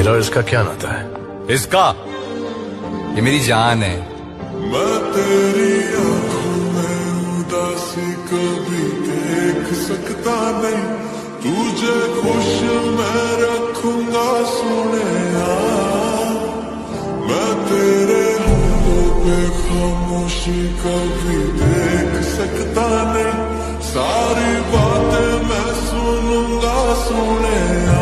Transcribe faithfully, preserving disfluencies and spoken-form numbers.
मेरा और इसका क्या नाता है? इसका, ये मेरी जान है। मैं तेरी आंखों में उदासी कभी देख सकता नहीं, तुझे खुश मैं रखूंगा सोने। मैं तेरे होठों पे खामोशी कभी देख सकता नहीं, सारी बातें मैं सुनूंगा सोने।